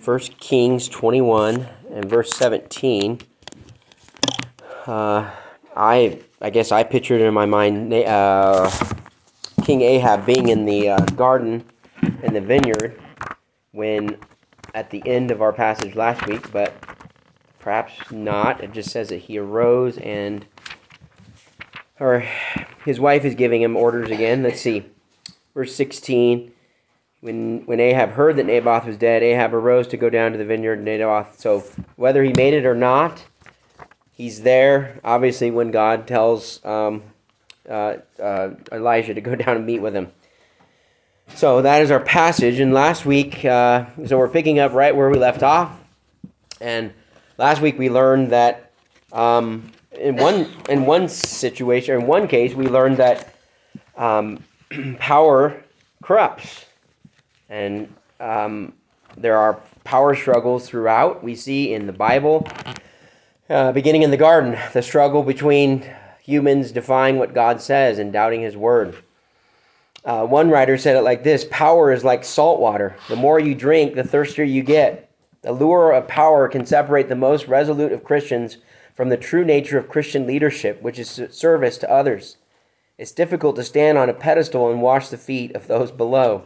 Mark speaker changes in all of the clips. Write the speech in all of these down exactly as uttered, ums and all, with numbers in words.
Speaker 1: First Kings twenty-one and verse seventeen. Uh, I I guess I pictured in my mind uh, King Ahab being in the uh, garden in the vineyard when at the end of our passage last week, but perhaps not. It just says that he arose and or his wife is giving him orders again. Let's see. Verse sixteen. When when Ahab heard that Naboth was dead, Ahab arose to go down to the vineyard of Naboth. So whether he made it or not, he's there. Obviously, when God tells um, uh, uh, Elijah to go down and meet with him. So that is our passage. And last week, uh, so we're picking up right where we left off. And last week we learned that um, in one in one situation, or in one case, we learned that um, power corrupts. And um, there are power struggles throughout. We see in the Bible, uh, beginning in the garden, the struggle between humans defying what God says and doubting His word. Uh, one writer said it like this: power is like salt water. The more you drink, the thirstier you get. The lure of power can separate the most resolute of Christians from the true nature of Christian leadership, which is service to others. It's difficult to stand on a pedestal and wash the feet of those below.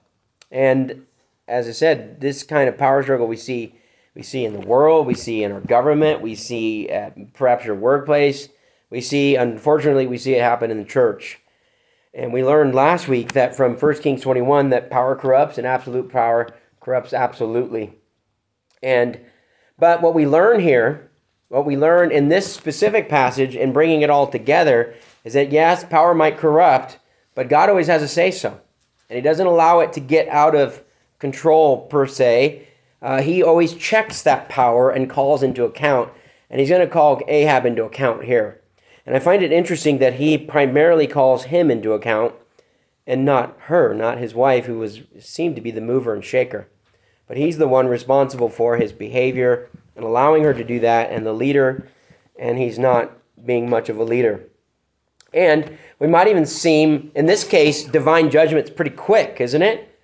Speaker 1: And as I said, this kind of power struggle we see we see in the world, we see in our government, we see at perhaps your workplace, we see, unfortunately, we see it happen in the church. And we learned last week that from First Kings twenty-one that power corrupts and absolute power corrupts absolutely. And but what we learn here, what we learn in this specific passage and bringing it all together is that yes, power might corrupt, but God always has a say-so. And He doesn't allow it to get out of control, per se. Uh, he always checks that power and calls into account. And He's going to call Ahab into account here. And I find it interesting that He primarily calls him into account and not her, not his wife, who was seemed to be the mover and shaker. But he's the one responsible for his behavior and allowing her to do that, and the leader, and he's not being much of a leader. And we might even seem, in this case, divine judgment's pretty quick, isn't it?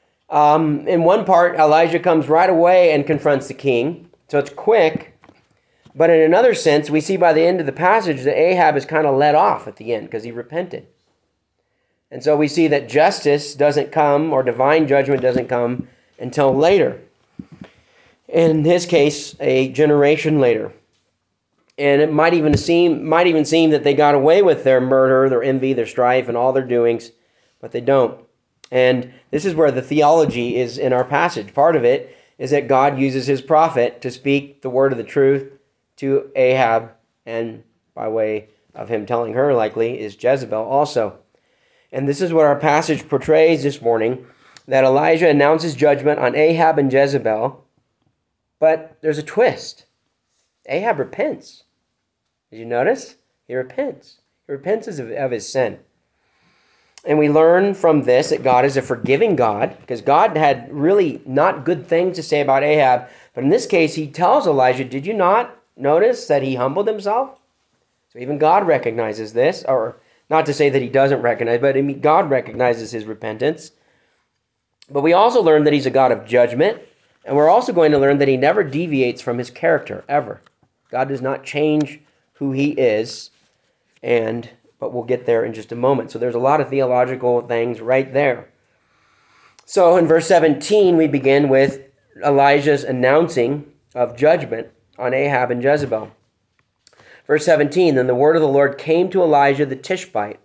Speaker 1: Um, in one part, Elijah comes right away and confronts the king, so it's quick. But in another sense, we see by the end of the passage that Ahab is kind of let off at the end because he repented. And so we see that justice doesn't come, or divine judgment doesn't come until later. In his case, a generation later. And it might even seem might even seem that they got away with their murder, their envy, their strife, and all their doings, but they don't. And this is where the theology is in our passage. Part of it is that God uses His prophet to speak the word of the truth to Ahab, and by way of him telling her, likely, is Jezebel also. And this is what our passage portrays this morning, that Elijah announces judgment on Ahab and Jezebel, but there's a twist. Ahab repents. Did you notice? He repents. He repents of, of his sin. And we learn from this that God is a forgiving God, because God had really not good things to say about Ahab. But in this case, He tells Elijah, did you not notice that he humbled himself? So even God recognizes this, or not to say that He doesn't recognize, but God recognizes his repentance. But we also learn that He's a God of judgment. And we're also going to learn that He never deviates from His character, ever. God does not change who He is, and but we'll get there in just a moment. So there's a lot of theological things right there. So in verse seventeen, we begin with Elijah's announcing of judgment on Ahab and Jezebel. Verse seventeen, then the word of the Lord came to Elijah the Tishbite,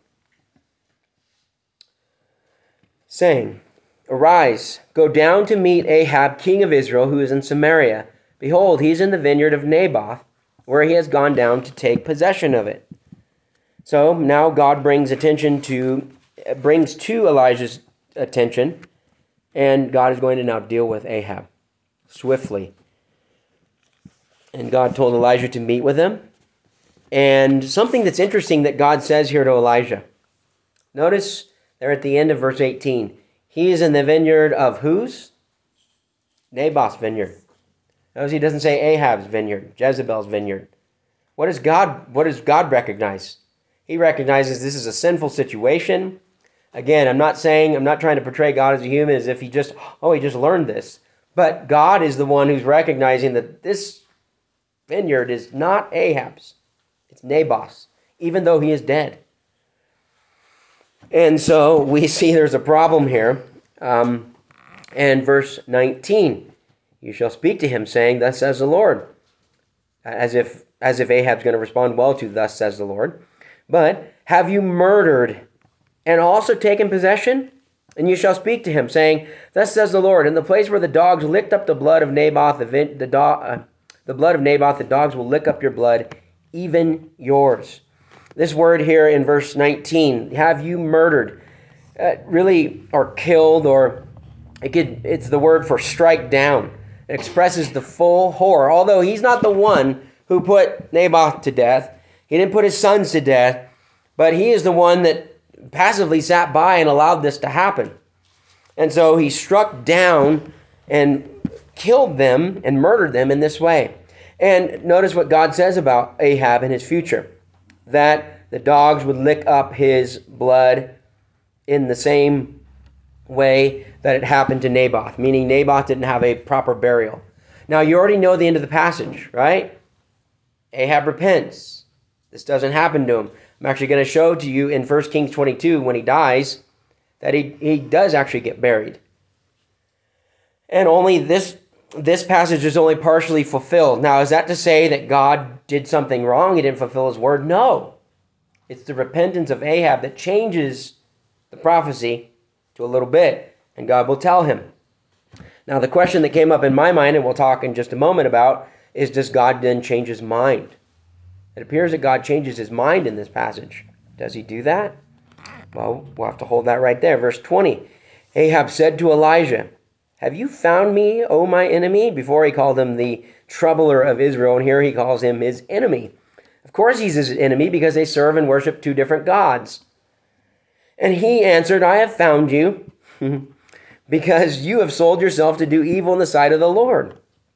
Speaker 1: saying, arise, go down to meet Ahab, king of Israel, who is in Samaria. Behold, he is in the vineyard of Naboth, where he has gone down to take possession of it. So now God brings attention to, brings to Elijah's attention, and God is going to now deal with Ahab swiftly. And God told Elijah to meet with him. And something that's interesting that God says here to Elijah. Notice there at the end of verse eighteen. He is in the vineyard of whose? Naboth's vineyard. Notice He doesn't say Ahab's vineyard, Jezebel's vineyard. What does God, what does God recognize? He recognizes this is a sinful situation. Again, I'm not saying, I'm not trying to portray God as a human as if he just, oh, he just learned this. But God is the one who's recognizing that this vineyard is not Ahab's. It's Naboth's, even though he is dead. And so we see there's a problem here. Um, and verse nineteen, you shall speak to him, saying, thus says the Lord. As if, as if Ahab's going to respond well to, thus says the Lord. But have you murdered and also taken possession? And you shall speak to him, saying, thus says the Lord, in the place where the dogs licked up the blood of Naboth, the, vin- the, do- uh, the blood of Naboth, the dogs will lick up your blood, even yours. This word here in verse nineteen, have you murdered, uh, really, or killed, or it could, it's the word for strike down. It expresses the full horror. Although he's not the one who put Naboth to death. He didn't put his sons to death, but he is the one that passively sat by and allowed this to happen. And so he struck down and killed them and murdered them in this way. And notice what God says about Ahab and his future, that the dogs would lick up his blood in the same way that it happened to Naboth, meaning Naboth didn't have a proper burial. Now, you already know the end of the passage, right? Ahab repents. This doesn't happen to him. I'm actually going to show to you in First Kings twenty-two, when he dies, that he, he does actually get buried. And only this, this passage is only partially fulfilled. Now, is that to say that God did something wrong? He didn't fulfill his word? No. It's the repentance of Ahab that changes the prophecy to a little bit, and God will tell him. Now, the question that came up in my mind, and we'll talk in just a moment about, is does God then change his mind? It appears that God changes his mind in this passage. Does he do that? Well, we'll have to hold that right there. Verse twenty, Ahab said to Elijah, have you found me, O my enemy? Before he called him the troubler of Israel, and here he calls him his enemy. Of course he's his enemy because they serve and worship two different gods. And he answered, I have found you because you have sold yourself to do evil in the sight of the Lord.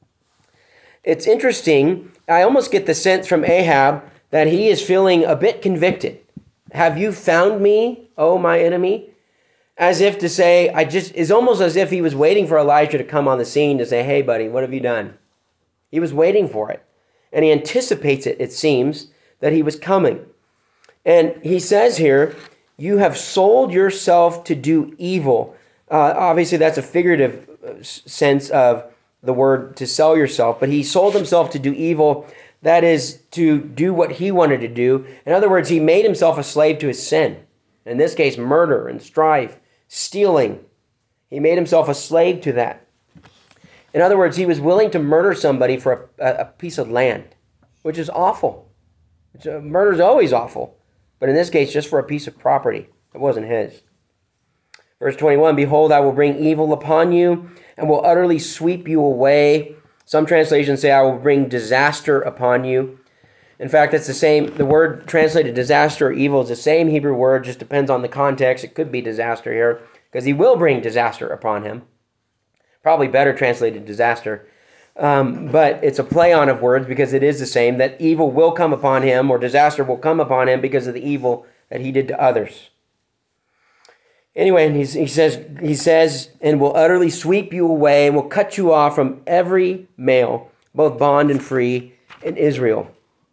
Speaker 1: It's interesting. I almost get the sense from Ahab that he is feeling a bit convicted. Have you found me, O my enemy? As if to say, I just, it's almost as if he was waiting for Elijah to come on the scene to say, hey buddy, what have you done? He was waiting for it. And he anticipates it, it seems, that he was coming. And he says here, you have sold yourself to do evil. Uh, obviously, that's a figurative sense of the word to sell yourself. But he sold himself to do evil. That is, to do what he wanted to do. In other words, he made himself a slave to his sin. In this case, murder and strife, stealing. He made himself a slave to that. In other words, he was willing to murder somebody for a, a piece of land, which is awful. Murder is always awful. But in this case, just for a piece of property that wasn't his. Verse twenty-one, behold, I will bring evil upon you and will utterly sweep you away. Some translations say I will bring disaster upon you. In fact, it's the same. The word translated disaster or evil is the same Hebrew word, just depends on the context. It could be disaster here because he will bring disaster upon him. Probably better translated disaster. Um, but it's a play on of words because it is the same, that evil will come upon him or disaster will come upon him because of the evil that he did to others. Anyway, and he's, he says, he says, and will utterly sweep you away and will cut you off from every male, both bond and free, in Israel.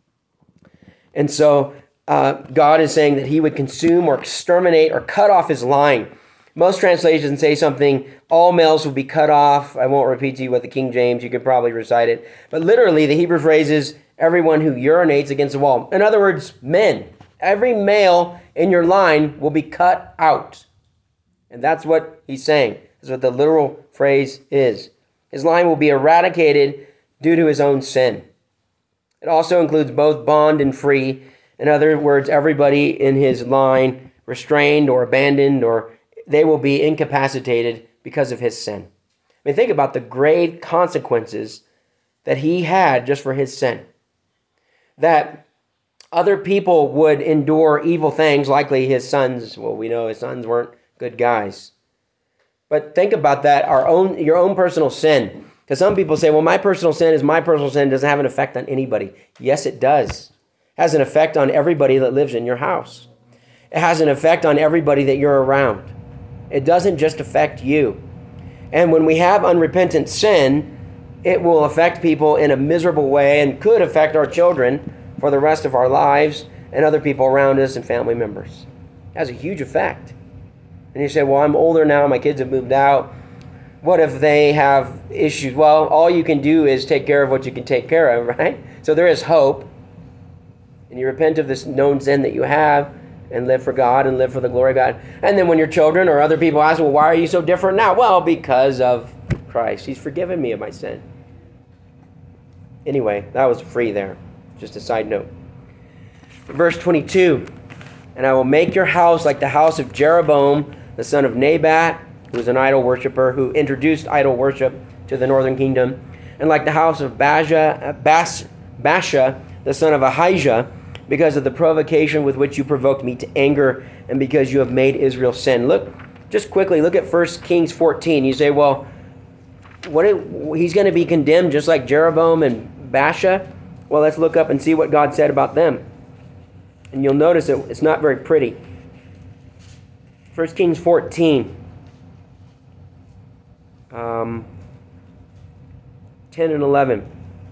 Speaker 1: And so uh, God is saying that he would consume or exterminate or cut off his line. Most translations say something, all males will be cut off. I won't repeat to you what the King James, you could probably recite it. But literally, the Hebrew phrase is everyone who urinates against the wall. In other words, men. Every male in your line will be cut out. And that's what he's saying. That's what the literal phrase is. His line will be eradicated due to his own sin. It also includes both bond and free. In other words, everybody in his line restrained or abandoned, or they will be incapacitated because of his sin. I mean, think about the grave consequences that he had just for his sin. That other people would endure evil things, likely his sons. Well, we know his sons weren't good guys. But think about that, our own, your own personal sin. Because some people say, well, my personal sin is my personal sin, doesn't have an effect on anybody. Yes, it does. It has an effect on everybody that lives in your house. It has an effect on everybody that you're around. It doesn't just affect you. And when we have unrepentant sin, it will affect people in a miserable way and could affect our children for the rest of our lives and other people around us and family members. It has a huge effect. And you say, well, I'm older now, my kids have moved out. What if they have issues? Well, all you can do is take care of what you can take care of, right? So there is hope. And you repent of this known sin that you have and live for God and live for the glory of God. And then when your children or other people ask, well, why are you so different now? Well, because of Christ. He's forgiven me of my sin. Anyway, that was free there. Just a side note. Verse twenty-two, and I will make your house like the house of Jeroboam, the son of Nebat, who was an idol worshiper, who introduced idol worship to the northern kingdom, and like the house of Baasha, Bas, Baasha, the son of Ahijah, because of the provocation with which you provoked me to anger, and because you have made Israel sin. Look, just quickly, look at First Kings fourteen. You say, well, what it, he's going to be condemned just like Jeroboam and Baasha? Well, let's look up and see what God said about them. And you'll notice that it's not very pretty. First Kings fourteen. Um, ten and eleven.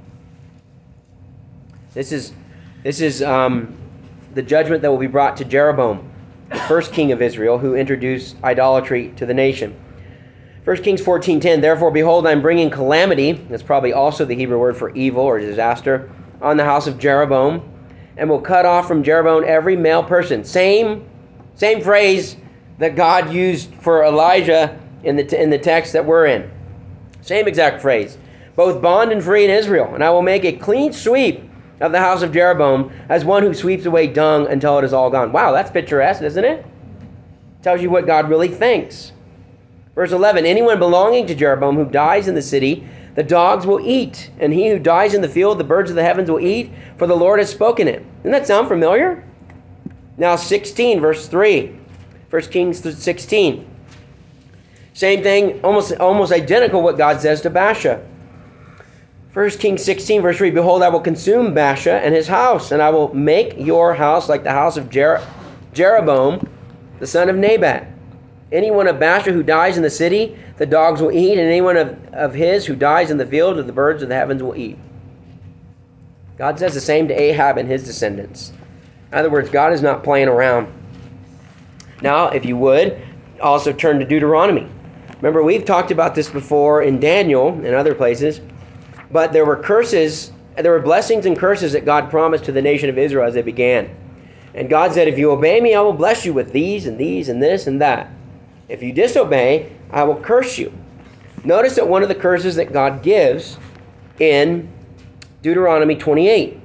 Speaker 1: This is this is um, the judgment that will be brought to Jeroboam, the first king of Israel, who introduced idolatry to the nation. First Kings fourteen ten. Therefore, behold, I am bringing calamity. That's probably also the Hebrew word for evil or disaster, on the house of Jeroboam, and will cut off from Jeroboam every male person. Same, same phrase that God used for Elijah in the in the text that we're in. Same exact phrase. Both bond and free in Israel. And I will make a clean sweep of the house of Jeroboam as one who sweeps away dung until it is all gone. Wow, that's picturesque, isn't it? Tells you what God really thinks. Verse eleven, anyone belonging to Jeroboam who dies in the city, the dogs will eat, and he who dies in the field, the birds of the heavens will eat, for the Lord has spoken it. Doesn't that sound familiar? Now sixteen, verse three. First Kings sixteen. Same thing, almost, almost identical what God says to Baasha. First Kings sixteen, verse three. Behold, I will consume Baasha and his house, and I will make your house like the house of Jer- Jeroboam, the son of Nebat. Anyone of Baasha who dies in the city, the dogs will eat, and anyone of, of his who dies in the field, the birds of the heavens will eat. God says the same to Ahab and his descendants. In other words, God is not playing around. Now, if you would, also turn to Deuteronomy. Remember, we've talked about this before in Daniel and other places, but there were curses, there were blessings and curses that God promised to the nation of Israel as they began. And God said, if you obey me, I will bless you with these and these and this and that. If you disobey, I will curse you. Notice that one of the curses that God gives in Deuteronomy twenty-eight.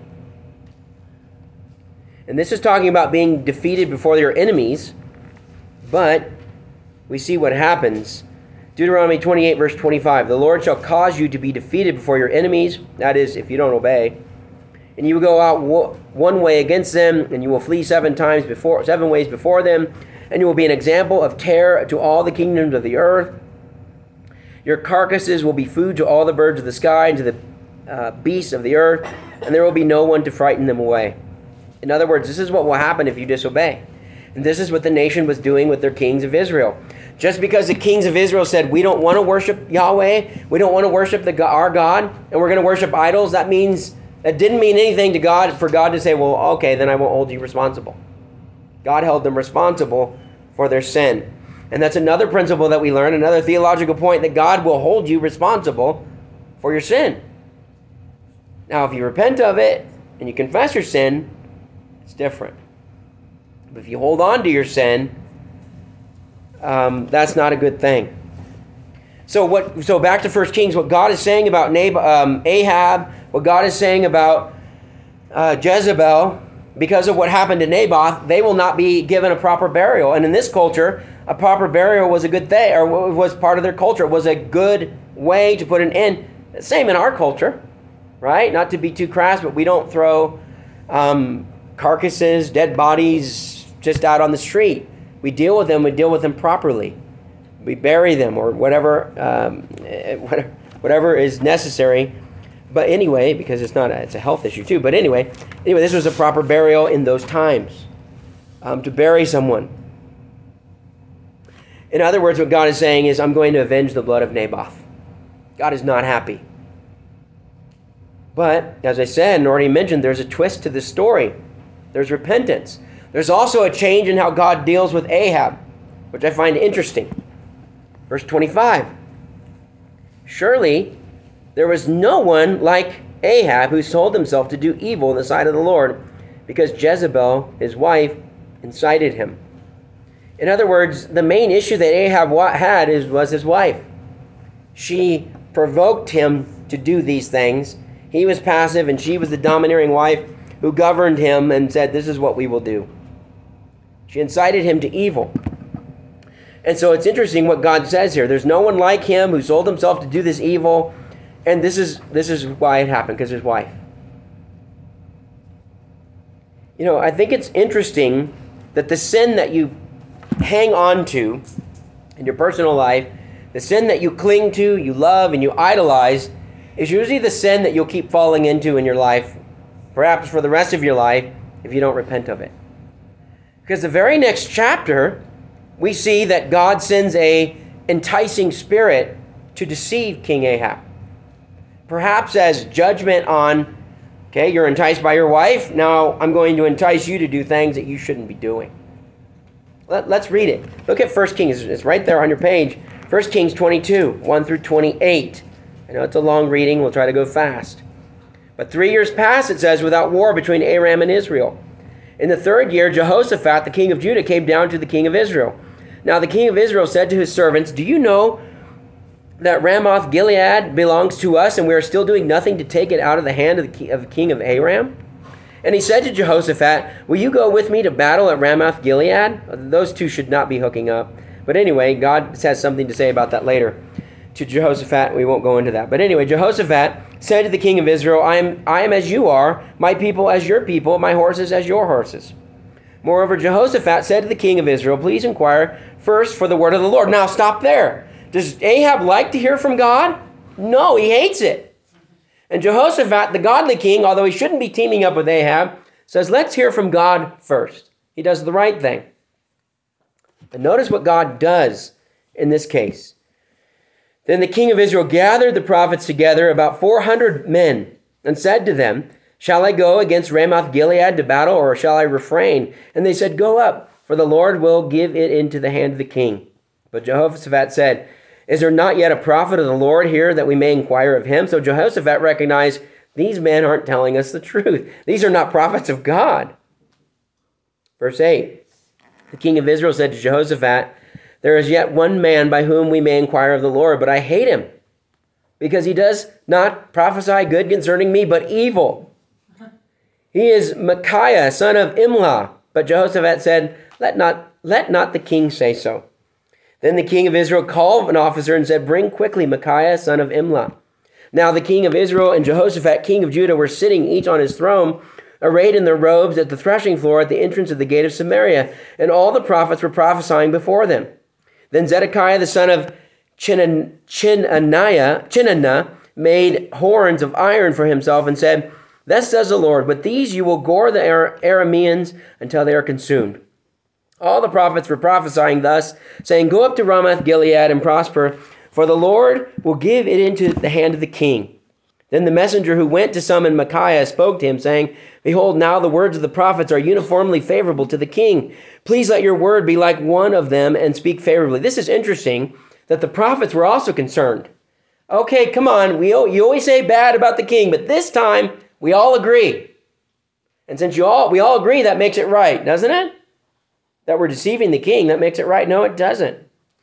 Speaker 1: And this is talking about being defeated before your enemies, but we see what happens. Deuteronomy twenty-eight, verse twenty-five. The Lord shall cause you to be defeated before your enemies, that is, if you don't obey. And you will go out one way against them, and you will flee seven times before, seven ways before them. And you will be an example of terror to all the kingdoms of the earth. Your carcasses will be food to all the birds of the sky and to the uh, beasts of the earth, and there will be no one to frighten them away. In other words, this is what will happen if you disobey. And this is what the nation was doing with their kings of Israel. Just because the kings of Israel said, we don't want to worship Yahweh, we don't want to worship the, our God, and we're going to worship idols, that means, that didn't mean anything to God for God to say, well, okay, then I won't hold you responsible. God held them responsible for their sin. And that's another principle that we learn, another theological point, that God will hold you responsible for your sin. Now, if you repent of it and you confess your sin, it's different. But if you hold on to your sin, um, that's not a good thing. So what? So back to First Kings, what God is saying about Nab- um, Ahab, what God is saying about uh, Jezebel, because of what happened to Naboth, they will not be given a proper burial. And in this culture, a proper burial was a good thing, or was part of their culture. It was a good way to put an end. Same in our culture, right? Not to be too crass, but we don't throw um, carcasses, dead bodies just out on the street. We deal with them. We deal with them properly. We bury them, or whatever, um, whatever is necessary. But anyway, because it's not a, it's a health issue too. But anyway, anyway, this was a proper burial in those times, um, to bury someone. In other words, what God is saying is, I'm going to avenge the blood of Naboth. God is not happy. But, as I said and already mentioned, there's a twist to this story. There's repentance. There's also a change in how God deals with Ahab, which I find interesting. Verse twenty-five. Surely there was no one like Ahab who sold himself to do evil in the sight of the Lord, because Jezebel, his wife, incited him. In other words, the main issue that Ahab had is, was his wife. She provoked him to do these things. He was passive, and she was the domineering wife who governed him and said, this is what we will do. She incited him to evil. And so it's interesting what God says here. There's no one like him who sold himself to do this evil. And this is this is why it happened, because his wife. You know, I think it's interesting that the sin that you hang on to in your personal life, the sin that you cling to, you love, and you idolize, is usually the sin that you'll keep falling into in your life, perhaps for the rest of your life, if you don't repent of it. Because the very next chapter, we see that God sends a enticing spirit to deceive King Ahab. Perhaps as judgment on, okay, you're enticed by your wife, now I'm going to entice you to do things that you shouldn't be doing. Let, let's read it. Look at First Kings. It's right there on your page. First Kings twenty-two, one through twenty-eight. I know it's a long reading. We'll try to go fast. But three years passed, it says, without war between Aram and Israel. In the third year, Jehoshaphat, the king of Judah, came down to the king of Israel. Now the king of Israel said to his servants, do you know that Ramoth Gilead belongs to us, and we are still doing nothing to take it out of the hand of the, king, of the king of Aram? And he said to Jehoshaphat, will you go with me to battle at Ramoth Gilead? Those two should not be hooking up. But anyway, God has something to say about that later. To Jehoshaphat, we won't go into that. But anyway, Jehoshaphat said to the king of Israel, I am, I am as you are, my people as your people, my horses as your horses. Moreover, Jehoshaphat said to the king of Israel, please inquire first for the word of the Lord. Now stop there. Does Ahab like to hear from God? No, he hates it. And Jehoshaphat, the godly king, although he shouldn't be teaming up with Ahab, says, let's hear from God first. He does the right thing. And notice what God does in this case. Then the king of Israel gathered the prophets together, about four hundred men, and said to them, shall I go against Ramoth Gilead to battle, or shall I refrain? And they said, go up, for the Lord will give it into the hand of the king. But Jehoshaphat said, is there not yet a prophet of the Lord here that we may inquire of him? So Jehoshaphat recognized, these men aren't telling us the truth. These are not prophets of God. Verse eight, the king of Israel said to Jehoshaphat, there is yet one man by whom we may inquire of the Lord, but I hate him, because he does not prophesy good concerning me, but evil. He is Micaiah, son of Imlah. But Jehoshaphat said, let not, let not the king say so. Then the king of Israel called an officer and said, bring quickly Micaiah, son of Imlah. Now the king of Israel and Jehoshaphat, king of Judah, were sitting each on his throne, arrayed in their robes at the threshing floor at the entrance of the gate of Samaria, and all the prophets were prophesying before them. Then Zedekiah, the son of Chinaniah, Chinanah, made horns of iron for himself and said, thus says the Lord, with these you will gore the Arameans until they are consumed. All the prophets were prophesying thus, saying, go up to Ramoth Gilead and prosper, for the Lord will give it into the hand of the king. Then the messenger who went to summon Micaiah spoke to him, saying, behold, now the words of the prophets are uniformly favorable to the king. Please let your word be like one of them and speak favorably. This is interesting that the prophets were also concerned. Okay, come on, we you always say bad about the king, but this time we all agree. And since you all we all agree, that makes it right, doesn't it? That we're deceiving the king, that makes it right. No, it doesn't.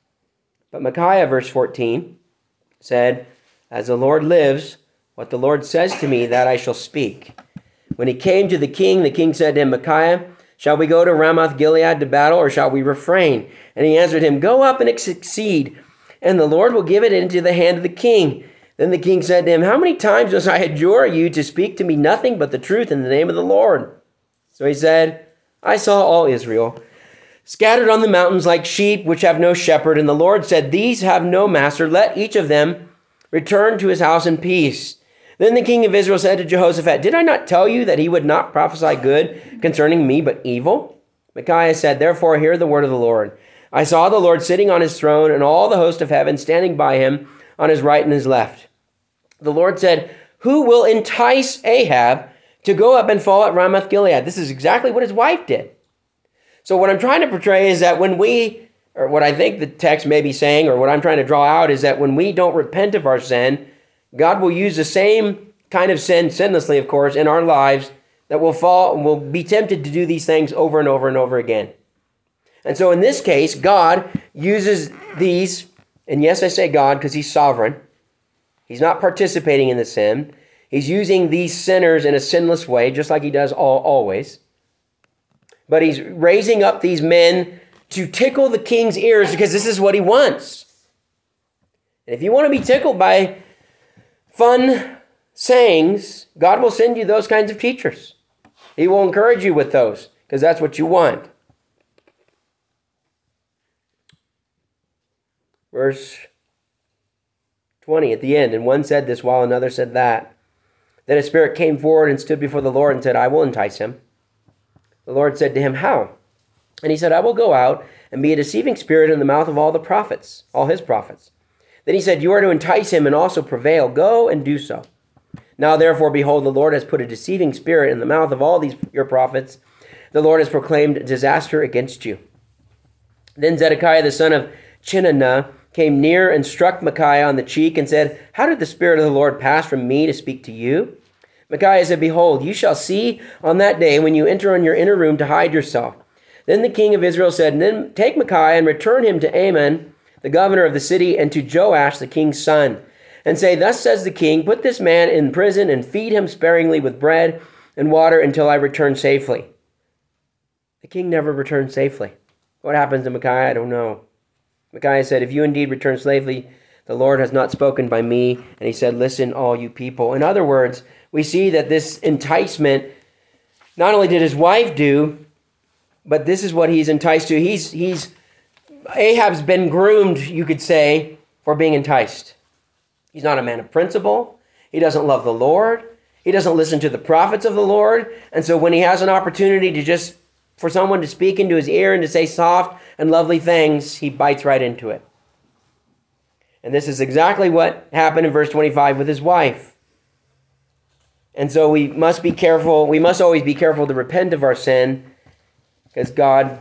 Speaker 1: But Micaiah, verse fourteen, said, as the Lord lives, what the Lord says to me, that I shall speak. When he came to the king, the king said to him, Micaiah, shall we go to Ramoth Gilead to battle, or shall we refrain? And he answered him, go up and succeed, and the Lord will give it into the hand of the king. Then the king said to him, how many times must I adjure you to speak to me nothing but the truth in the name of the Lord? So he said, I saw all Israel scattered on the mountains like sheep which have no shepherd. And the Lord said, these have no master. Let each of them return to his house in peace. Then the king of Israel said to Jehoshaphat, did I not tell you that he would not prophesy good concerning me, but evil? Micaiah said, therefore hear the word of the Lord. I saw the Lord sitting on his throne and all the host of heaven standing by him on his right and his left. The Lord said, who will entice Ahab to go up and fall at Ramoth Gilead? This is exactly what his wife did. So what I'm trying to portray is that when we, or what I think the text may be saying, or what I'm trying to draw out is that when we don't repent of our sin, God will use the same kind of sin, sinlessly of course, in our lives that will fall and will be tempted to do these things over and over and over again. And so in this case, God uses these, and yes, I say God because he's sovereign. He's not participating in the sin. He's using these sinners in a sinless way, just like he does all, always. But he's raising up these men to tickle the king's ears because this is what he wants. And if you want to be tickled by fun sayings, God will send you those kinds of teachers. He will encourage you with those because that's what you want. Verse twenty at the end, and one said this while another said that. Then a spirit came forward and stood before the Lord and said, I will entice him. The Lord said to him, how? And he said, I will go out and be a deceiving spirit in the mouth of all the prophets, all his prophets. Then he said, you are to entice him and also prevail. Go and do so. Now therefore, behold, the Lord has put a deceiving spirit in the mouth of all these your prophets. The Lord has proclaimed disaster against you. Then Zedekiah the son of Chinanah came near and struck Micaiah on the cheek and said, how did the Spirit of the Lord pass from me to speak to you? Micaiah said, behold, you shall see on that day when you enter on your inner room to hide yourself. Then the king of Israel said, then take Micaiah and return him to Amon, the governor of the city, and to Joash, the king's son, and say, thus says the king, put this man in prison and feed him sparingly with bread and water until I return safely. The king never returned safely. What happens to Micaiah? I don't know. Micaiah said, if you indeed return safely, the Lord has not spoken by me. And he said, listen, all you people. In other words, we see that this enticement, not only did his wife do, but this is what he's enticed to. He's, he's, Ahab's been groomed, you could say, for being enticed. He's not a man of principle. He doesn't love the Lord. He doesn't listen to the prophets of the Lord. And so when he has an opportunity to just, for someone to speak into his ear and to say soft and lovely things, he bites right into it. And this is exactly what happened in verse twenty-five with his wife. And so we must be careful. We must always be careful to repent of our sin, because God,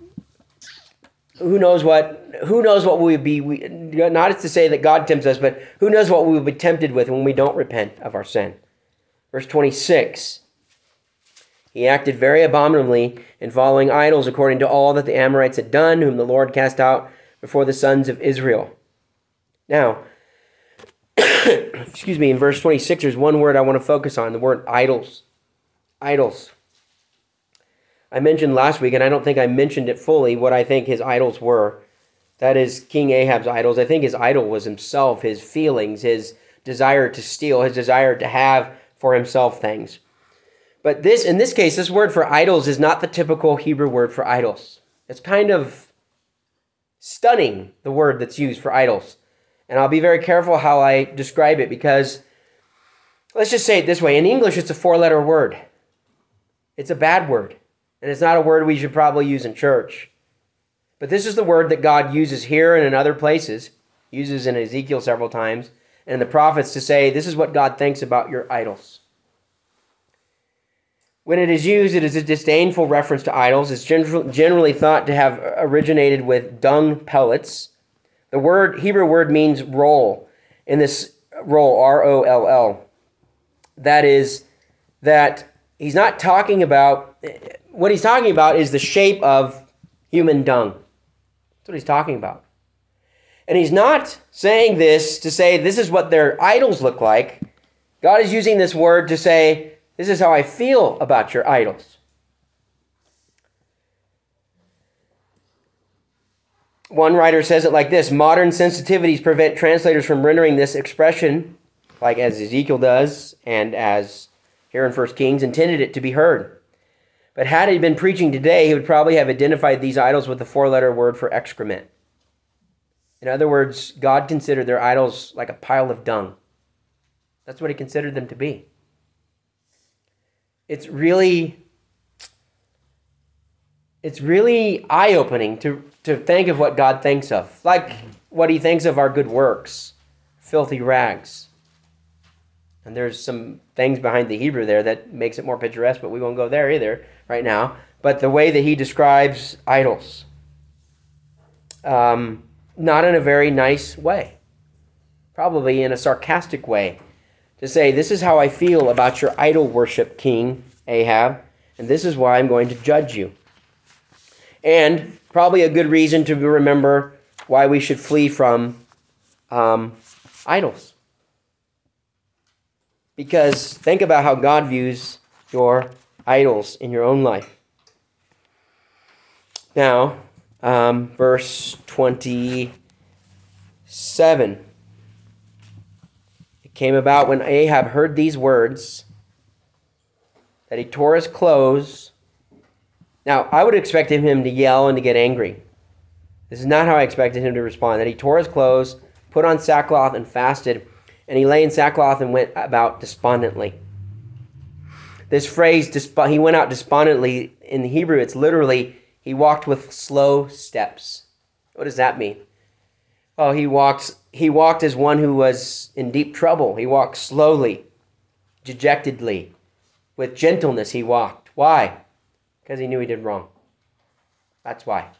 Speaker 1: who knows what, who knows what we would be, we, not to say that God tempts us, but who knows what we will be tempted with when we don't repent of our sin. Verse twenty-six, he acted very abominably in following idols according to all that the Amorites had done, whom the Lord cast out before the sons of Israel. Now, excuse me, in verse twenty-six, there's one word I want to focus on, the word idols. Idols. I mentioned last week, and I don't think I mentioned it fully, what I think his idols were. That is King Ahab's idols. I think his idol was himself, his feelings, his desire to steal, his desire to have for himself things. But this, in this case, this word for idols is not the typical Hebrew word for idols. It's kind of stunning, the word that's used for idols. And I'll be very careful how I describe it, because let's just say it this way. In English, it's a four-letter word. It's a bad word. And it's not a word we should probably use in church. But this is the word that God uses here and in other places, uses in Ezekiel several times, and in the prophets to say, this is what God thinks about your idols. When it is used, it is a disdainful reference to idols. It's generally thought to have originated with dung pellets. The word Hebrew word means roll. In this roll, R O L L. That is, that he's not talking about, what he's talking about is the shape of human dung. That's what he's talking about. And he's not saying this to say this is what their idols look like. God is using this word to say, this is how I feel about your idols. One writer says it like this: modern sensitivities prevent translators from rendering this expression, like as Ezekiel does, and as here in First Kings, intended it to be heard. But had he been preaching today, he would probably have identified these idols with the four-letter word for excrement. In other words, God considered their idols like a pile of dung. That's what he considered them to be. It's really it's really eye-opening to, to think of what God thinks of. Like what he thinks of our good works, filthy rags. And there's some things behind the Hebrew there that makes it more picturesque, but we won't go there either right now. But the way that he describes idols, um, not in a very nice way, probably in a sarcastic way, to say, this is how I feel about your idol worship, King Ahab, and this is why I'm going to judge you. And probably a good reason to remember why we should flee from um, idols. Because think about how God views your idols in your own life. Now, um, verse twenty-seven. It came about when Ahab heard these words that he tore his clothes. Now, I would expect him to yell and to get angry. This is not how I expected him to respond. That he tore his clothes, put on sackcloth, and fasted. And he lay in sackcloth and went about despondently. This phrase, he went out despondently, in the Hebrew, it's literally, he walked with slow steps. What does that mean? Well, he walked, he walked as one who was in deep trouble. He walked slowly, dejectedly. With gentleness he walked. Why? Because he knew he did wrong. That's why.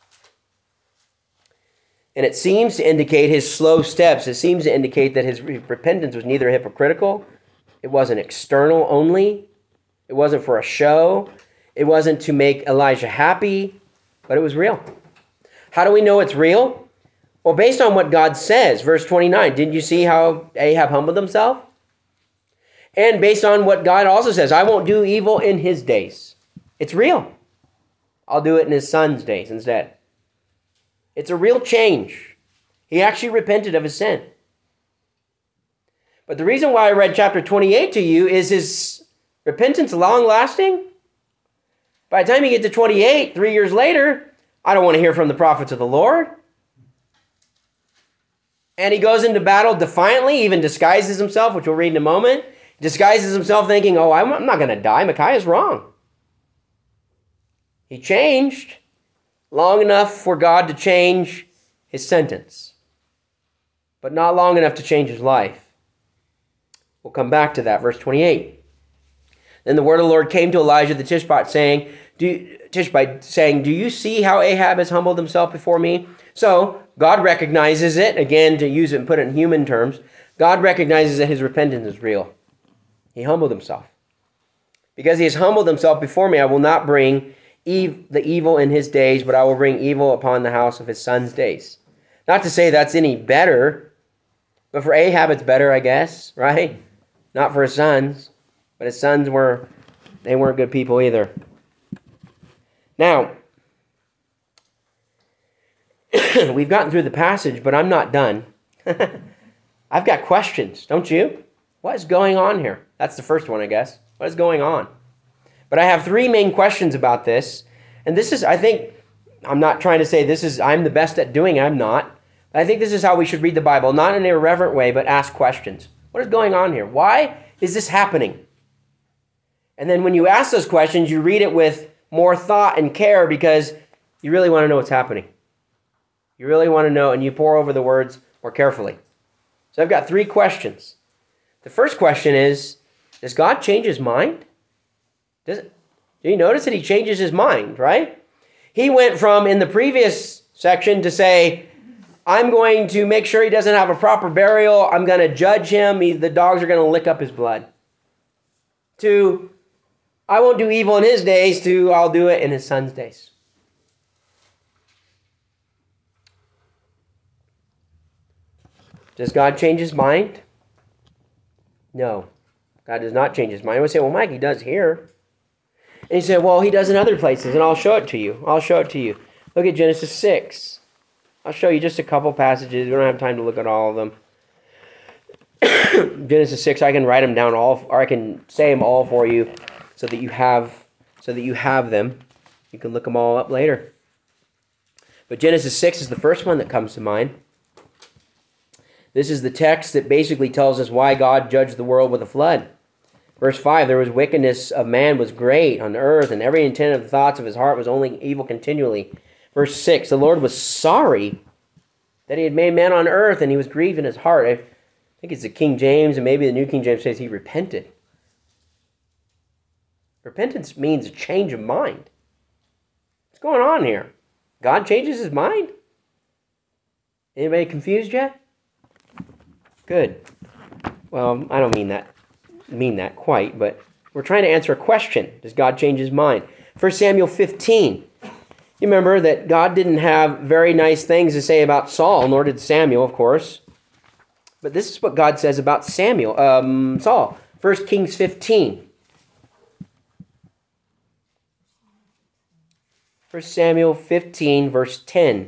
Speaker 1: And it seems to indicate his slow steps. It seems to indicate that his repentance was neither hypocritical. It wasn't external only. It wasn't for a show. It wasn't to make Elijah happy. But it was real. How do we know it's real? Well, based on what God says. Verse twenty-nine. Didn't you see how Ahab humbled himself? And based on what God also says. I won't do evil in his days. It's real. I'll do it in his son's days instead. It's a real change. He actually repented of his sin. But the reason why I read chapter twenty-eight to you is his repentance long-lasting. By the time you get to twenty-eight, three years later, I don't want to hear from the prophets of the Lord. And he goes into battle defiantly, even disguises himself, which we'll read in a moment. Disguises himself thinking, oh, I'm not going to die. Micaiah's wrong. He changed long enough for God to change his sentence, but not long enough to change his life. We'll come back to that. Verse twenty-eight. Then the word of the Lord came to Elijah the Tishbite, saying, do, Tishbite, saying, do you see how Ahab has humbled himself before me? So God recognizes it, again, to use it and put it in human terms. God recognizes that his repentance is real. He humbled himself. Because he has humbled himself before me, I will not bring Eve, the evil in his days, but I will bring evil upon the house of his son's days. Not to say that's any better, but for Ahab it's better, I guess, right? Not for his sons, but his sons were, they weren't good people either. Now, we've gotten through the passage, but I'm not done. I've got questions, don't you? What is going on here? That's the first one, I guess. What is going on? But I have three main questions about this. And this is, I think, I'm not trying to say this is, I'm the best at doing it. I'm not. I think this is how we should read the Bible. Not in an irreverent way, but ask questions. What is going on here? Why is this happening? And then when you ask those questions, you read it with more thought and care because you really want to know what's happening. You really want to know, and you pour over the words more carefully. So I've got three questions. The first question is, does God change his mind? Does it, do you notice that he changes his mind, right? He went from, in the previous section, to say, I'm going to make sure he doesn't have a proper burial. I'm going to judge him. He, the dogs are going to lick up his blood. To, I won't do evil in his days, to, I'll do it in his son's days. Does God change his mind? No. God does not change his mind. I would say, well, Mike, he does here. And he said, well, he does in other places, and I'll show it to you. I'll show it to you. Look at Genesis six. I'll show you just a couple passages. We don't have time to look at all of them. Genesis six, I can write them down all, or I can say them all for you so that you have, so that you have them. You can look them all up later. But Genesis six is the first one that comes to mind. This is the text that basically tells us why God judged the world with a flood. Verse five, there was wickedness of man was great on earth, and every intent of the thoughts of his heart was only evil continually. Verse six, the Lord was sorry that he had made man on earth, and he was grieved in his heart. I think it's the King James, and maybe the New King James says he repented. Repentance means a change of mind. What's going on here? God changes his mind? Anybody confused yet? Good. Well, I don't mean that mean that quite, but we're trying to answer a question. Does God change his mind? First Samuel fifteen. You remember that God didn't have very nice things to say about Saul, nor did Samuel, of course. But this is what God says about Samuel, um, Saul. First Kings fifteen. First Samuel fifteen, verse ten.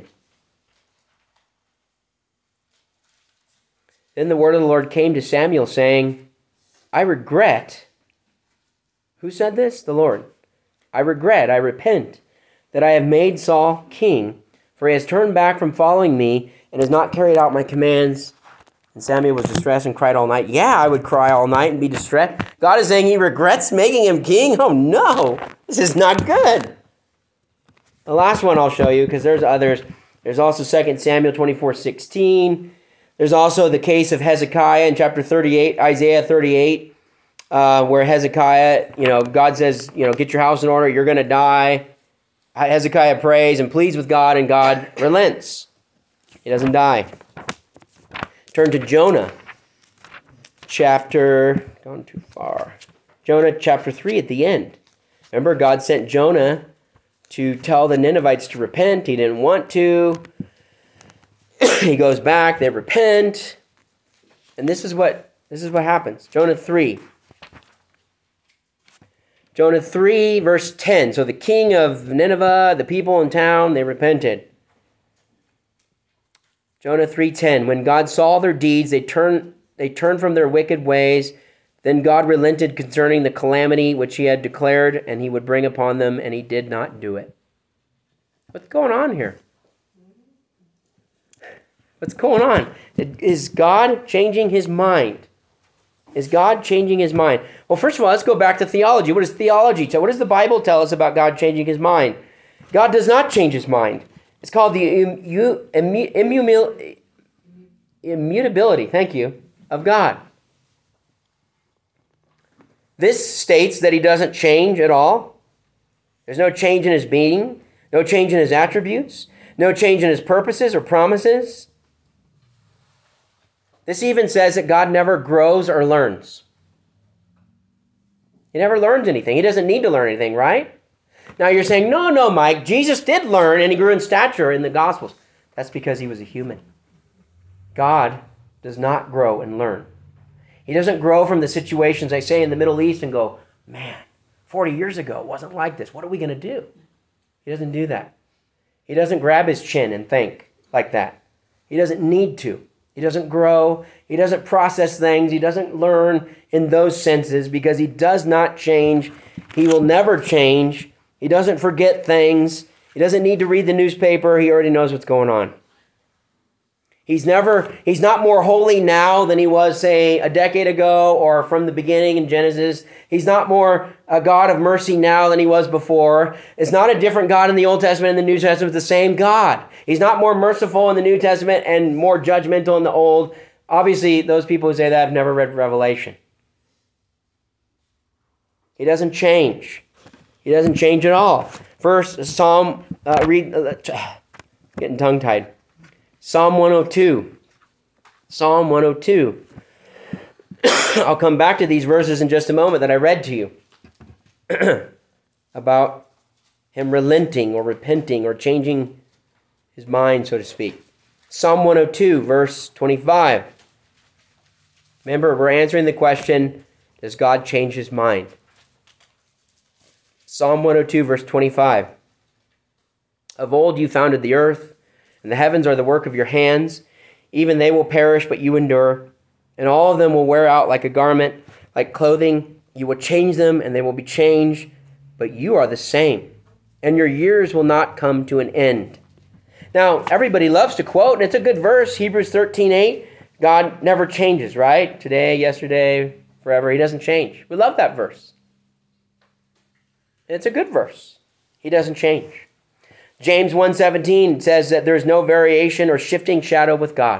Speaker 1: Then the word of the Lord came to Samuel, saying, I regret. Who said this? The Lord. I regret, I repent, that I have made Saul king, for he has turned back from following me and has not carried out my commands. And Samuel was distressed and cried all night. Yeah, I would cry all night and be distressed. God is saying he regrets making him king? Oh no, this is not good. The last one I'll show you, because there's others. There's also Second Samuel twenty-four sixteen. There's also the case of Hezekiah in chapter thirty-eight, Isaiah thirty-eight, uh, where Hezekiah, you know, God says, you know, get your house in order, you're going to die. Hezekiah prays and pleads with God, and God relents. He doesn't die. Turn to Jonah, chapter, gone too far. Jonah chapter three at the end. Remember, God sent Jonah to tell the Ninevites to repent. He didn't want to. He goes back, they repent. And this is what this is what happens. Jonah three. Jonah three, verse ten. So the king of Nineveh, the people in town, they repented. Jonah three ten. When God saw their deeds, they turned they turned from their wicked ways. Then God relented concerning the calamity which he had declared, and he would bring upon them, and he did not do it. What's going on here? What's going on? Is God changing his mind? Is God changing his mind? Well, first of all, let's go back to theology. What does theology tell? What does the Bible tell us about God changing his mind? God does not change his mind. It's called the immu- immu- immu- immutability, thank you, of God. This states that he doesn't change at all. There's no change in his being, no change in his attributes, no change in his purposes or promises. This even says that God never grows or learns. He never learns anything. He doesn't need to learn anything, right? Now you're saying, no, no, Mike, Jesus did learn and he grew in stature in the Gospels. That's because he was a human. God does not grow and learn. He doesn't grow from the situations, I say, in the Middle East and go, man, forty years ago it wasn't like this. What are we going to do? He doesn't do that. He doesn't grab his chin and think like that. He doesn't need to. He doesn't grow. He doesn't process things. He doesn't learn in those senses because he does not change. He will never change. He doesn't forget things. He doesn't need to read the newspaper. He already knows what's going on. He's never, he's not more holy now than he was, say, a decade ago or from the beginning in Genesis. He's not more a God of mercy now than he was before. It's not a different God in the Old Testament and the New Testament. It's the same God. He's not more merciful in the New Testament and more judgmental in the Old. Obviously, those people who say that have never read Revelation. He doesn't change. He doesn't change at all. First, Psalm, uh, read, uh, getting tongue-tied. Psalm one oh two. Psalm one oh two. I'll come back to these verses in just a moment that I read to you about him relenting or repenting or changing his mind, so to speak. Psalm one oh two, verse twenty-five. Remember, we're answering the question, does God change his mind? Psalm one oh two, verse twenty-five. Of old you founded the earth, and the heavens are the work of your hands. Even they will perish, but you endure. And all of them will wear out like a garment, like clothing. You will change them, and they will be changed. But you are the same, and your years will not come to an end. Now, everybody loves to quote, and it's a good verse, Hebrews thirteen eight. God never changes, right? Today, yesterday, forever. He doesn't change. We love that verse. It's a good verse. He doesn't change. James one seventeen says that there is no variation or shifting shadow with God.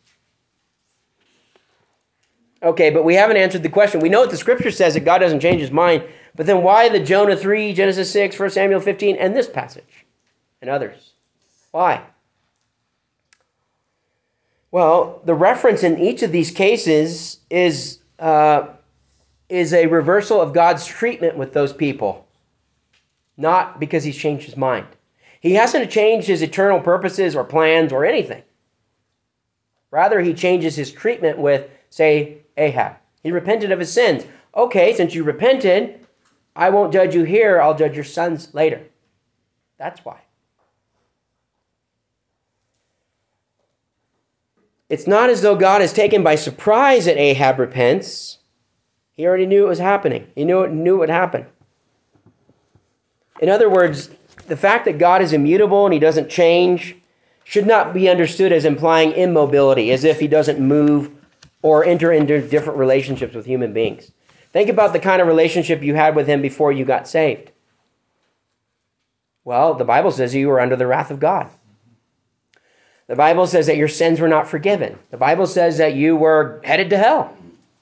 Speaker 1: Okay, but we haven't answered the question. We know what the scripture says, that God doesn't change his mind, but then why the Jonah three, Genesis six, First Samuel fifteen, and this passage, and others? Why? Well, the reference in each of these cases is, uh, is a reversal of God's treatment with those people, not because he's changed his mind. He hasn't changed his eternal purposes or plans or anything. Rather, he changes his treatment with, say, Ahab. He repented of his sins. Okay, since you repented, I won't judge you here. I'll judge your sons later. That's why. It's not as though God is taken by surprise that Ahab repents. He already knew it was happening. He knew it, knew it would happen. In other words, the fact that God is immutable and he doesn't change should not be understood as implying immobility, as if he doesn't move or enter into different relationships with human beings. Think about the kind of relationship you had with him before you got saved. Well, the Bible says you were under the wrath of God. The Bible says that your sins were not forgiven. The Bible says that you were headed to hell.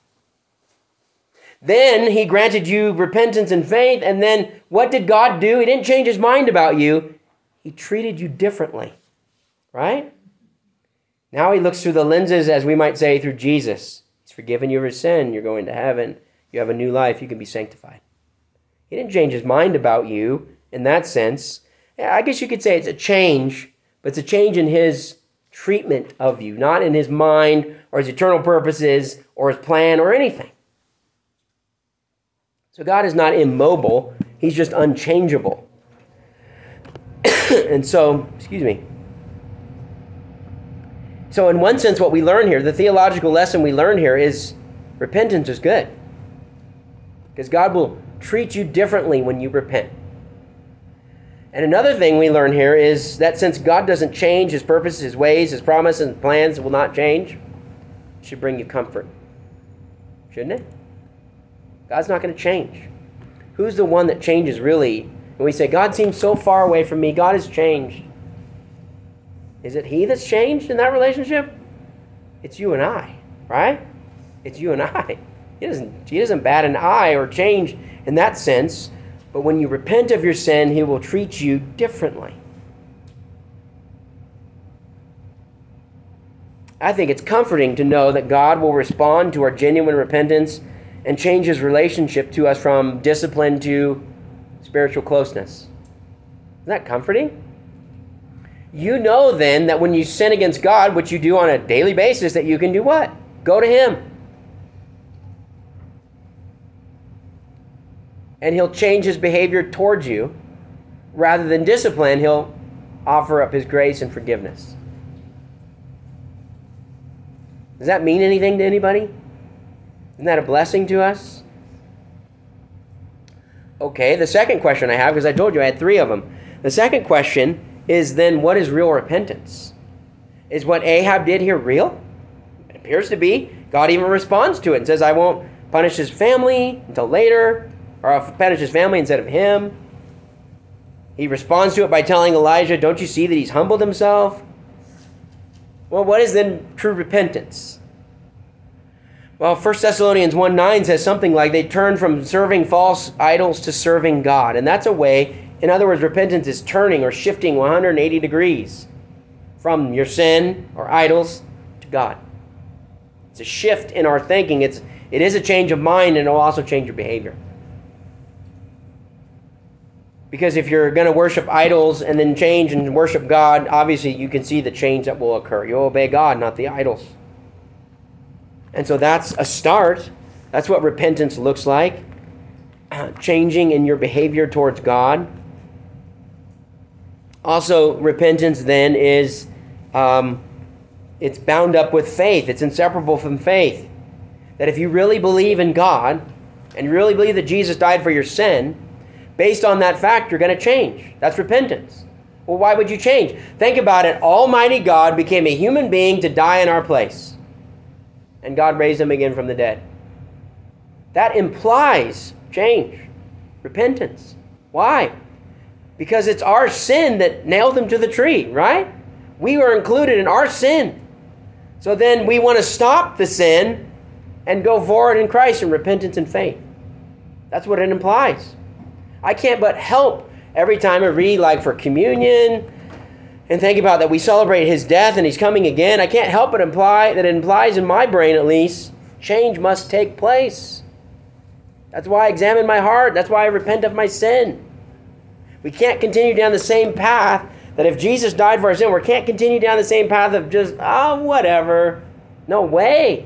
Speaker 1: Then he granted you repentance and faith, and then what did God do? He didn't change his mind about you. He treated you differently, right? Now he looks through the lenses, as we might say, through Jesus. He's forgiven you of your sin. You're going to heaven. You have a new life. You can be sanctified. He didn't change his mind about you in that sense. I guess you could say it's a change, but it's a change in his treatment of you, not in his mind or his eternal purposes or his plan or anything. So God is not immobile. He's just unchangeable. And so, excuse me. So in one sense, what we learn here, the theological lesson we learn here is repentance is good. Because God will treat you differently when you repent. And another thing we learn here is that since God doesn't change, his purposes, his ways, his promises, and plans will not change, it should bring you comfort. Shouldn't it? God's not going to change. Who's the one that changes really? When we say, God seems so far away from me, God has changed. Is it he that's changed in that relationship? It's you and I, right? It's you and I. He doesn't, he doesn't bat an eye or change in that sense. But when you repent of your sin, he will treat you differently. I think it's comforting to know that God will respond to our genuine repentance and change his relationship to us from discipline to spiritual closeness. Isn't that comforting? You know then that when you sin against God, which you do on a daily basis, that you can do what? Go to him. And he'll change his behavior towards you. Rather than discipline, he'll offer up his grace and forgiveness. Does that mean anything to anybody? Isn't that a blessing to us? Okay, the second question I have, because I told you I had three of them. The second question is then, what is real repentance? Is what Ahab did here real? It appears to be. God even responds to it and says, I won't punish his family until later. Or I'll punish his family instead of him. He responds to it by telling Elijah, don't you see that he's humbled himself? Well, what is then true repentance? Well, First Thessalonians one nine says something like they turn from serving false idols to serving God. And that's a way, in other words, repentance is turning or shifting one hundred eighty degrees from your sin or idols to God. It's a shift in our thinking. It's, it is a change of mind, and it will also change your behavior. Because if you're going to worship idols and then change and worship God, obviously you can see the change that will occur. You'll obey God, not the idols. And so that's a start. That's what repentance looks like. Changing in your behavior towards God. Also, repentance then is, um, it's bound up with faith. It's inseparable from faith. That if you really believe in God, and you really believe that Jesus died for your sin, based on that fact, you're going to change. That's repentance. Well, why would you change? Think about it. Almighty God became a human being to die in our place. And God raised him again from the dead. That implies change, repentance. Why? Because it's our sin that nailed him to the tree, right? We were included in our sin. So then we want to stop the sin and go forward in Christ in repentance and faith. That's what it implies. I can't but help every time I read, like for communion, and think about that we celebrate his death and he's coming again. I can't help but imply that it implies in my brain at least, change must take place. That's why I examine my heart. That's why I repent of my sin. We can't continue down the same path that if Jesus died for our sin, we can't continue down the same path of just, oh, whatever. No way.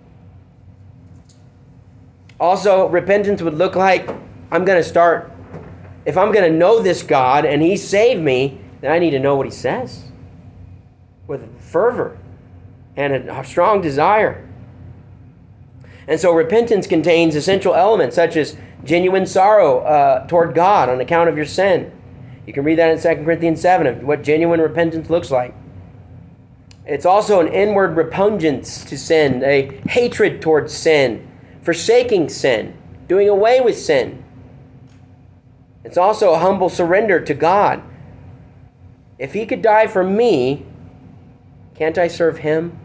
Speaker 1: Also, repentance would look like I'm going to start, if I'm going to know this God and he saved me, then I need to know what he says with fervor and a strong desire. And so repentance contains essential elements such as genuine sorrow uh, toward God on account of your sin. You can read that in Second Corinthians seven, of what genuine repentance looks like. It's also an inward repugnance to sin, a hatred towards sin, forsaking sin, doing away with sin. It's also a humble surrender to God. If he could die for me, can't I serve him?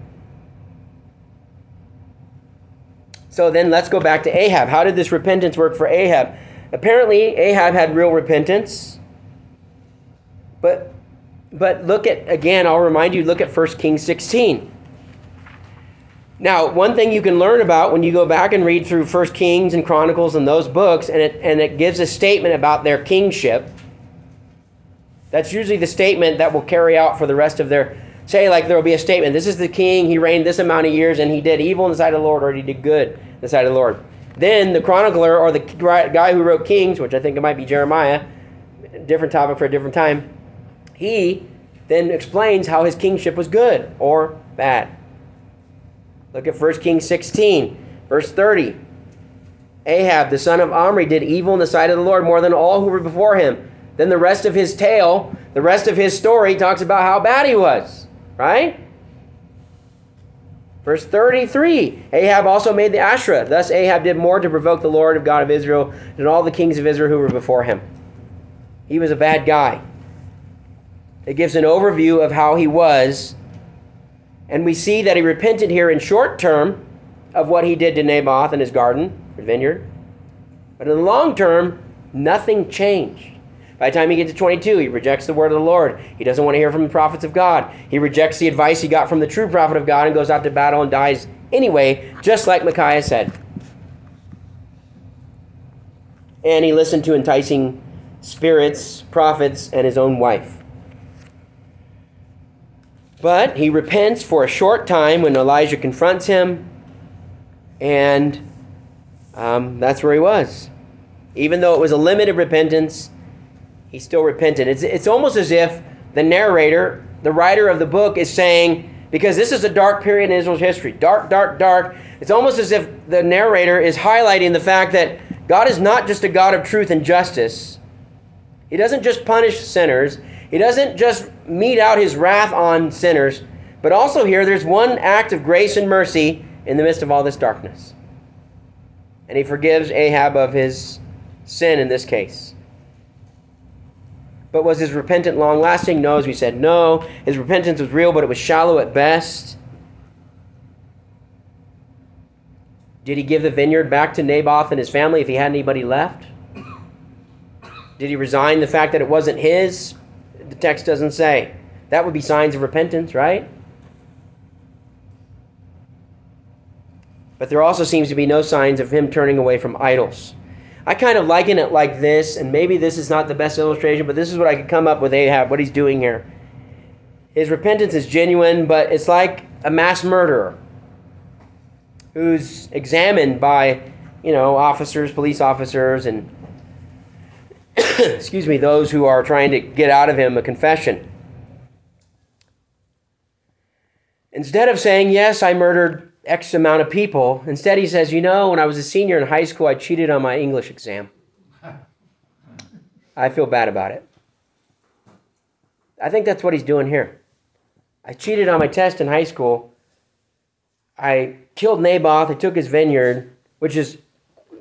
Speaker 1: So then let's go back to Ahab. How did this repentance work for Ahab? Apparently, Ahab had real repentance. But, but look at, again, I'll remind you, look at First Kings sixteen. Now, one thing you can learn about when you go back and read through First Kings and Chronicles and those books, and it, and it gives a statement about their kingship, that's usually the statement that will carry out for the rest of their, say like there will be a statement, this is the king, he reigned this amount of years, and he did evil in the sight of the Lord, or he did good in the sight of the Lord. Then the chronicler, or the guy who wrote Kings, which I think it might be Jeremiah, different topic for a different time, he then explains how his kingship was good or bad. Look at First Kings sixteen, verse thirty. Ahab, the son of Omri, did evil in the sight of the Lord more than all who were before him. Then the rest of his tale, the rest of his story talks about how bad he was, right? Verse thirty-three, Ahab also made the Asherah. Thus Ahab did more to provoke the Lord of God of Israel than all the kings of Israel who were before him. He was a bad guy. It gives an overview of how he was. And we see that he repented here in short term of what he did to Naboth and his garden, his vineyard. But in the long term, nothing changed. By the time he gets to twenty-two, he rejects the word of the Lord. He doesn't want to hear from the prophets of God. He rejects the advice he got from the true prophet of God and goes out to battle and dies anyway, just like Micaiah said. And he listened to enticing spirits, prophets, and his own wife. But he repents for a short time when Elijah confronts him, and um, that's where he was. Even though it was a limited repentance, he still repented. It's, it's almost as if the narrator, the writer of the book, is saying, because this is a dark period in Israel's history, dark, dark, dark, it's almost as if the narrator is highlighting the fact that God is not just a God of truth and justice. He doesn't just punish sinners. He doesn't just mete out his wrath on sinners, but also here there's one act of grace and mercy in the midst of all this darkness. And he forgives Ahab of his sin in this case. But was his repentance long-lasting? No, as we said, no. His repentance was real, but it was shallow at best. Did he give the vineyard back to Naboth and his family if he had anybody left? Did he resign the fact that it wasn't his? The text doesn't say. That would be signs of repentance, right? But there also seems to be no signs of him turning away from idols. I kind of liken it like this, and maybe this is not the best illustration, but this is what I could come up with Ahab, what he's doing here. His repentance is genuine, but it's like a mass murderer who's examined by, you know, officers, police officers, and excuse me, those who are trying to get out of him a confession. Instead of saying, yes, I murdered X amount of people, instead he says, you know, when I was a senior in high school, I cheated on my English exam. I feel bad about it. I think that's what he's doing here. I cheated on my test in high school. I killed Naboth. I took his vineyard, which is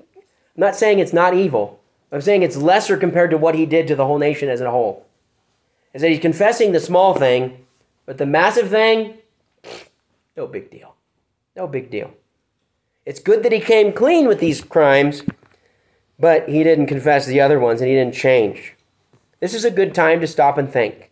Speaker 1: I'm not saying it's not evil. I'm saying it's lesser compared to what he did to the whole nation as a whole. Is that he's confessing the small thing, but the massive thing, no big deal. No big deal. It's good that he came clean with these crimes, but he didn't confess the other ones and he didn't change. This is a good time to stop and think.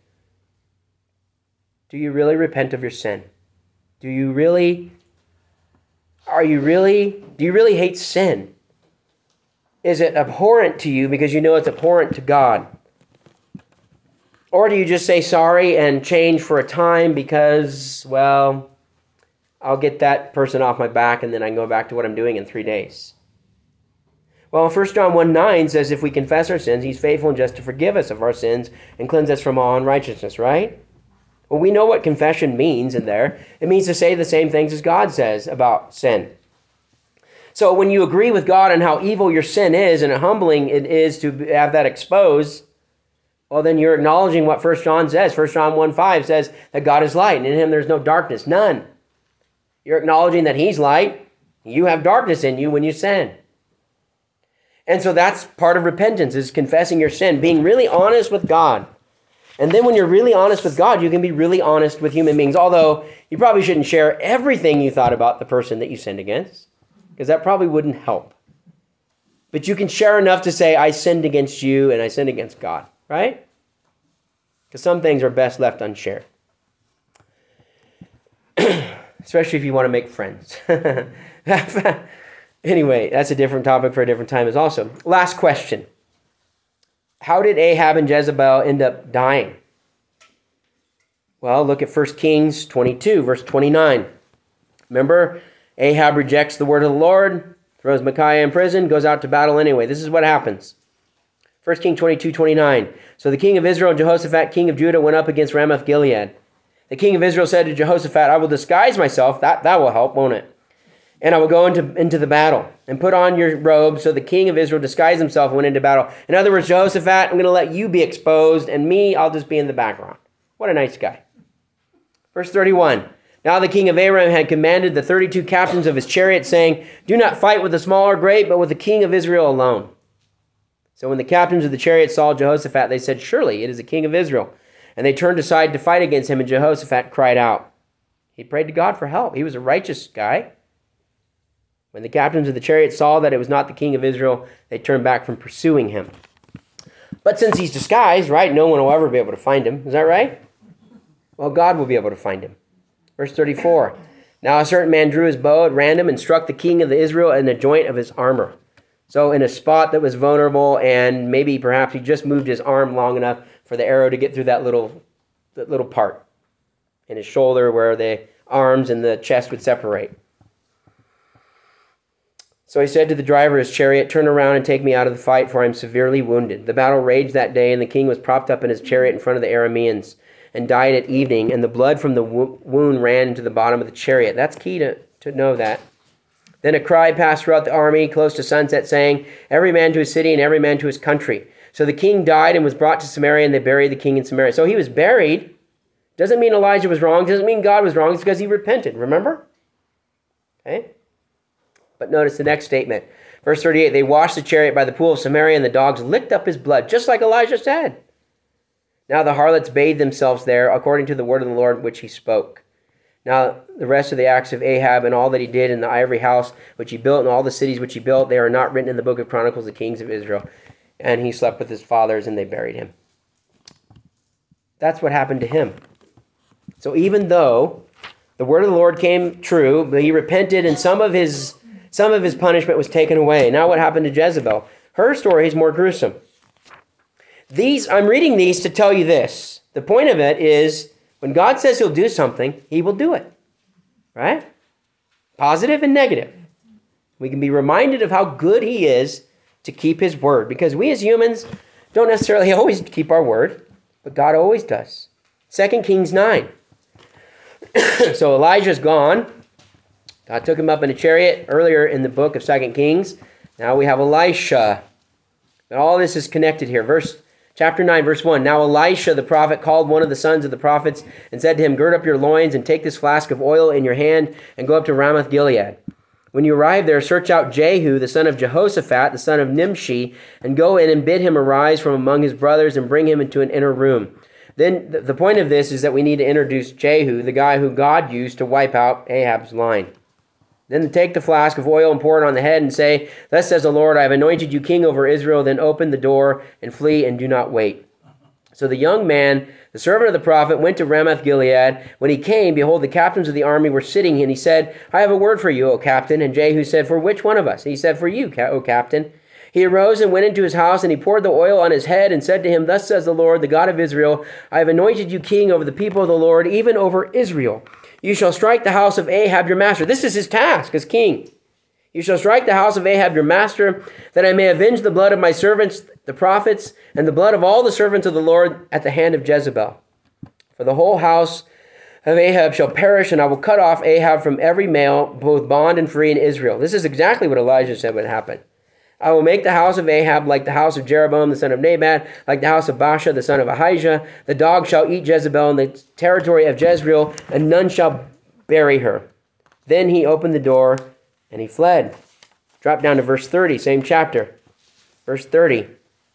Speaker 1: Do you really repent of your sin? Do you really, are you really, do you really hate sin? Is it abhorrent to you because you know it's abhorrent to God? Or do you just say sorry and change for a time because, well, I'll get that person off my back and then I can go back to what I'm doing in three days? Well, First John one nine says if we confess our sins, he's faithful and just to forgive us of our sins and cleanse us from all unrighteousness, right? Well, we know what confession means in there. It means to say the same things as God says about sin. So when you agree with God on how evil your sin is and how humbling it is to have that exposed, well, then you're acknowledging what First John says. First John one five says that God is light, and in him there's no darkness, none. You're acknowledging that he's light. You have darkness in you when you sin. And so that's part of repentance, is confessing your sin, being really honest with God. And then when you're really honest with God, you can be really honest with human beings, although you probably shouldn't share everything you thought about the person that you sinned against, because that probably wouldn't help. But you can share enough to say, I sinned against you and I sinned against God, right? Because some things are best left unshared. Especially if you want to make friends. Anyway, that's a different topic for a different time as also. Last question. How did Ahab and Jezebel end up dying? Well, look at First Kings twenty-two, verse twenty-nine. Remember, Ahab rejects the word of the Lord, throws Micaiah in prison, goes out to battle anyway. This is what happens. First Kings twenty-two, twenty-nine. So the king of Israel and Jehoshaphat, king of Judah, went up against Ramoth Gilead. The king of Israel said to Jehoshaphat, I will disguise myself. That, that will help, won't it? And I will go into, into the battle and put on your robe. So the king of Israel disguised himself and went into battle. In other words, Jehoshaphat, I'm going to let you be exposed, and me, I'll just be in the background. What a nice guy. Verse thirty-one. Now the king of Aram had commanded the thirty-two captains of his chariot, saying, do not fight with the small or great, but with the king of Israel alone. So when the captains of the chariot saw Jehoshaphat, they said, surely it is the king of Israel. And they turned aside to fight against him, and Jehoshaphat cried out. He prayed to God for help. He was a righteous guy. When the captains of the chariot saw that it was not the king of Israel, they turned back from pursuing him. But since he's disguised, right, no one will ever be able to find him. Is that right? Well, God will be able to find him. Verse thirty-four. Now a certain man drew his bow at random and struck the king of Israel in the joint of his armor. So in a spot that was vulnerable, and maybe perhaps he just moved his arm long enough for the arrow to get through that little, that little part in his shoulder where the arms and the chest would separate. So he said to the driver of his chariot, turn around and take me out of the fight, for I am severely wounded. The battle raged that day, and the king was propped up in his chariot in front of the Arameans and died at evening, and the blood from the wo- wound ran into the bottom of the chariot. That's key to, to know that. Then a cry passed throughout the army close to sunset, saying, every man to his city and every man to his country. So the king died and was brought to Samaria, and they buried the king in Samaria. So he was buried. Doesn't mean Elijah was wrong. Doesn't mean God was wrong. It's because he repented. Remember? Okay? But notice the next statement. Verse thirty-eight, they washed the chariot by the pool of Samaria, and the dogs licked up his blood, just like Elijah said. Now the harlots bathed themselves there, according to the word of the Lord which he spoke. Now the rest of the acts of Ahab and all that he did in the ivory house which he built and all the cities which he built, they are not written in the book of Chronicles of the kings of Israel. And he slept with his fathers, and they buried him. That's what happened to him. So even though the word of the Lord came true, but he repented, and some of his some of his punishment was taken away. Now what happened to Jezebel? Her story is more gruesome. These, I'm reading these to tell you this. The point of it is, when God says he'll do something, he will do it. Right? Positive and negative. We can be reminded of how good he is to keep his word, because we as humans don't necessarily always keep our word, but God always does. Second Kings nine. So Elijah's gone. God took him up in a chariot earlier in the book of Second Kings. Now we have Elisha. And all this is connected here. Verse chapter nine, verse one. Now Elisha the prophet called one of the sons of the prophets and said to him, gird up your loins and take this flask of oil in your hand and go up to Ramoth Gilead. When you arrive there, search out Jehu, the son of Jehoshaphat, the son of Nimshi, and go in and bid him arise from among his brothers and bring him into an inner room. Then the point of this is that we need to introduce Jehu, the guy who God used to wipe out Ahab's line. Then take the flask of oil and pour it on the head and say, thus says the Lord, I have anointed you king over Israel. Then open the door and flee and do not wait. So the young man, the servant of the prophet, went to Ramoth Gilead. When he came, behold, the captains of the army were sitting, and he said, I have a word for you, O captain. And Jehu said, for which one of us? He said, for you, O captain. He arose and went into his house, and he poured the oil on his head and said to him, thus says the Lord, the God of Israel, I have anointed you king over the people of the Lord, even over Israel. You shall strike the house of Ahab your master. This is his task as king. You shall strike the house of Ahab your master, that I may avenge the blood of my servants, the prophets, and the blood of all the servants of the Lord at the hand of Jezebel. For the whole house of Ahab shall perish, and I will cut off Ahab from every male, both bond and free in Israel. This is exactly what Elijah said would happen. I will make the house of Ahab like the house of Jeroboam the son of Nebat, like the house of Baasha the son of Ahijah. The dog shall eat Jezebel in the territory of Jezreel, and none shall bury her. Then he opened the door, and he fled. Drop down to verse thirty, same chapter. Verse thirty.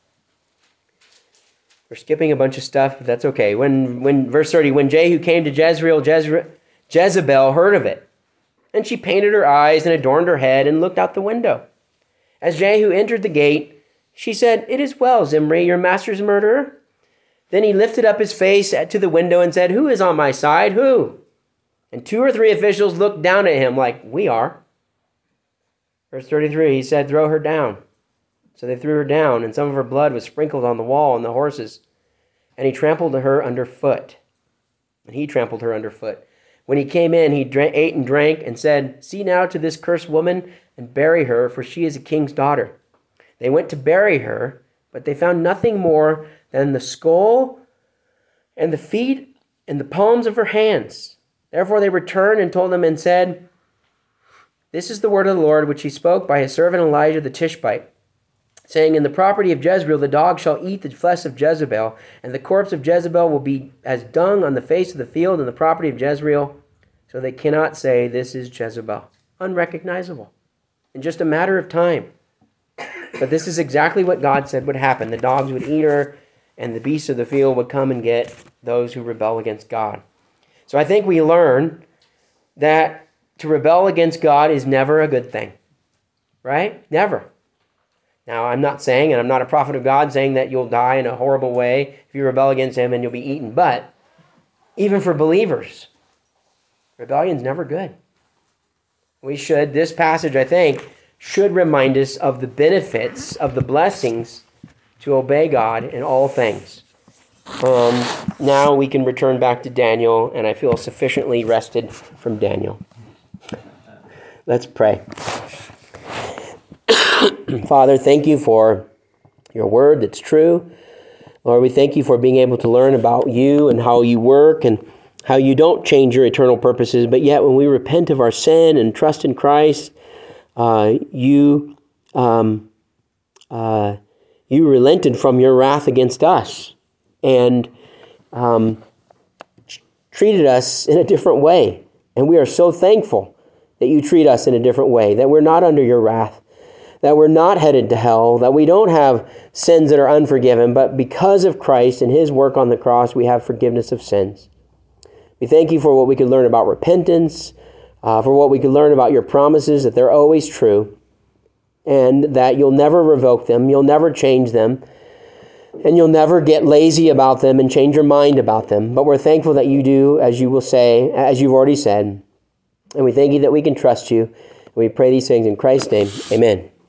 Speaker 1: We're skipping a bunch of stuff, but that's okay. When, when verse thirty, when Jehu came to Jezreel, Jezre- Jezebel heard of it, and she painted her eyes and adorned her head and looked out the window. As Jehu entered the gate, she said, it is well, Zimri, your master's murderer. Then he lifted up his face to the window and said, who is on my side? Who? And two or three officials looked down at him like, we are. Verse thirty-three, he said, throw her down. So they threw her down, and some of her blood was sprinkled on the wall and the horses. And he trampled her underfoot. And he trampled her underfoot. When he came in, he drank, ate and drank and said, see now to this cursed woman and bury her, for she is a king's daughter. They went to bury her, but they found nothing more than the skull and the feet and the palms of her hands. Therefore they returned and told them and said, this is the word of the Lord which he spoke by his servant Elijah the Tishbite, saying, in the property of Jezreel the dog shall eat the flesh of Jezebel, and the corpse of Jezebel will be as dung on the face of the field in the property of Jezreel. So they cannot say, this is Jezebel. Unrecognizable. In just a matter of time. But this is exactly what God said would happen. The dogs would eat her, and the beasts of the field would come and get those who rebel against God. So I think we learn that to rebel against God is never a good thing. Right? Never. Now, I'm not saying, and I'm not a prophet of God, saying that you'll die in a horrible way if you rebel against him and you'll be eaten. But even for believers, rebellion's never good. We should, this passage, I think, should remind us of the benefits, of the blessings to obey God in all things. Um, now we can return back to Daniel, and I feel sufficiently rested from Daniel. Let's pray. Father, thank you for your word that's true. Lord, we thank you for being able to learn about you and how you work and how you don't change your eternal purposes, but yet when we repent of our sin and trust in Christ, uh, you um, uh, you relented from your wrath against us and um, treated us in a different way. And we are so thankful that you treat us in a different way, that we're not under your wrath, that we're not headed to hell, that we don't have sins that are unforgiven, but because of Christ and his work on the cross, we have forgiveness of sins. We thank you for what we could learn about repentance, uh, for what we could learn about your promises, that they're always true, and that you'll never revoke them, you'll never change them, and you'll never get lazy about them and change your mind about them. But we're thankful that you do, as you will say, as you've already said, and we thank you that we can trust you. And we pray these things in Christ's name. Amen.